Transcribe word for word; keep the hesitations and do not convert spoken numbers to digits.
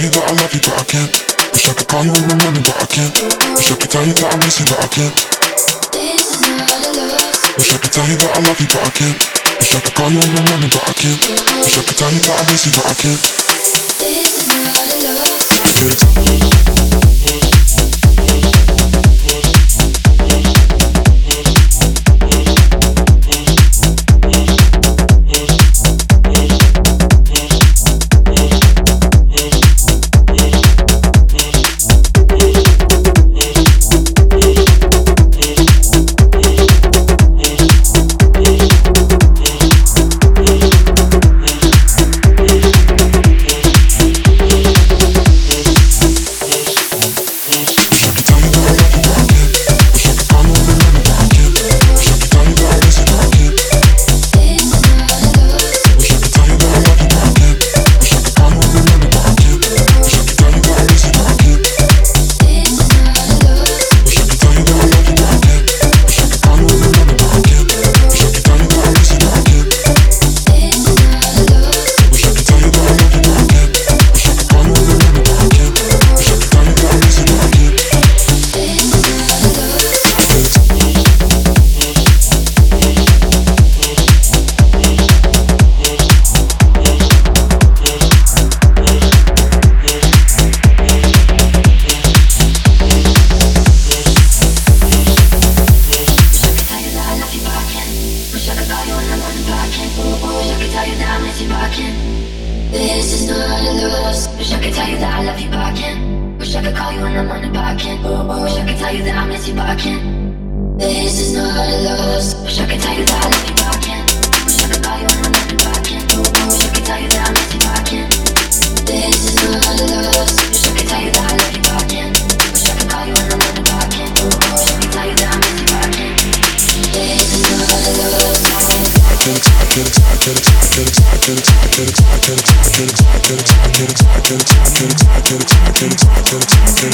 you that I love you, but I can't. Wish I could call you in the morning, but I can't. Wish I could tell you that I miss you, but I can't. Wish I could tell you that I love you, but I can't. Wish I could call you in the morning, but I can't. Wish I could tell you that I miss you, but I can't. Get